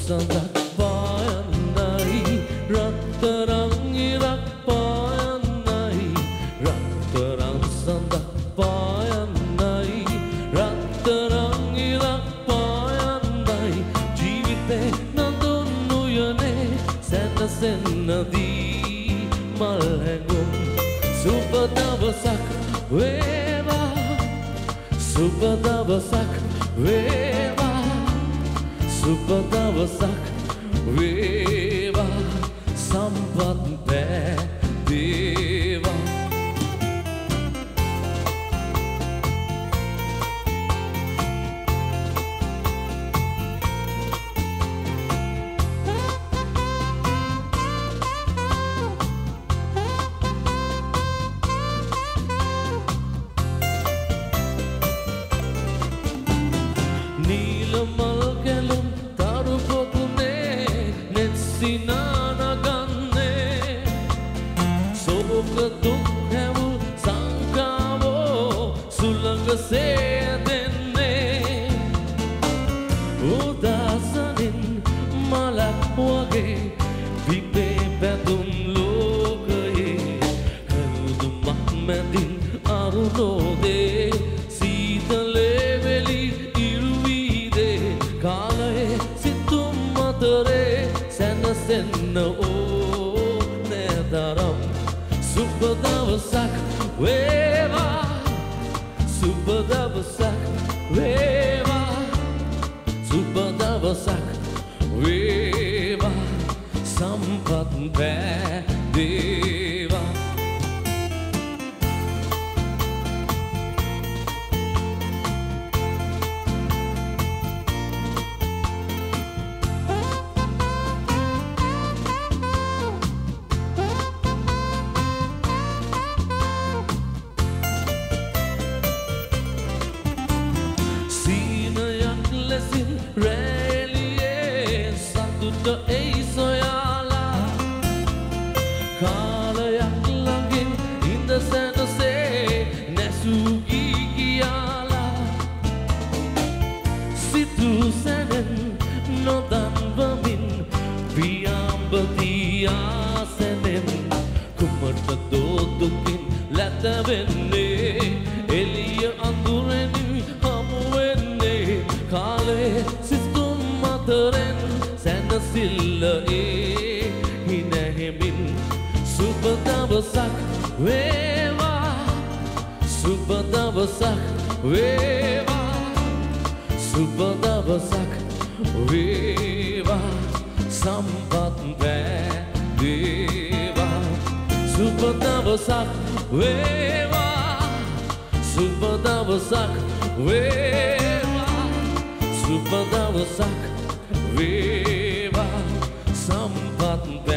සඳක් පායන්නයි රත්තරන් ඉරක් පායන්නයි රත්තරන් සඳක් පායන්නයි රත්තරන් ඉරක් පායන්නයි ජීවිතේ නඳුන් උයනේ සැනසෙන්නදී මල් හැඟුම් සුබ දවසක් වේවා සුබ දවසක් වේවා සුබ දවසක් වේවා සම්පත් පෑදේවා මල් ගැලුම් තරු පොකුණේ නෙත් සිනානගන්නේ සොබක දුක් හැවුල් සංකාවෝ සුළඟසේ දෙන්නේ උදාසනින් මලක් වගේ විපේ බැඳුම් ලෝකයේ කරුදුමක් මැදින් අරුණෝදේ සීතලේ වෙලි කාලයේ සිතුම් අතරේ සැනසෙන්න ඕනේ තරම් සුබ දවසක් වේවා සුබ දවසක් වේවා සුබ දවසක් වේවා සම්පත් පෑදේවා රැලියේ සතුට එයි සොයාලා කාලයක් ළඟින් ඉඳ සැනසේ නැසූ ගී ගියාලා සිතු සැනෙන් නොදන්වමින් පියාඹදී ආසනෙන් කුමට දෝදුකින් ලැතවෙන්නේ එළිය අඳුරෙන් හමුවෙන්නේ කාලේ සිතුම් අතරෙන් සැනසිල්ල හිනැහෙමින් සුබ දවසක් වේවා සුබ දවසක් වේවා සුබ දවසක් වේවා සම්පත් පෑදේවා සුබ දවසක් වේවා සුබ දවසක් වේවා සුබ දවසක් වේවා සම්පත්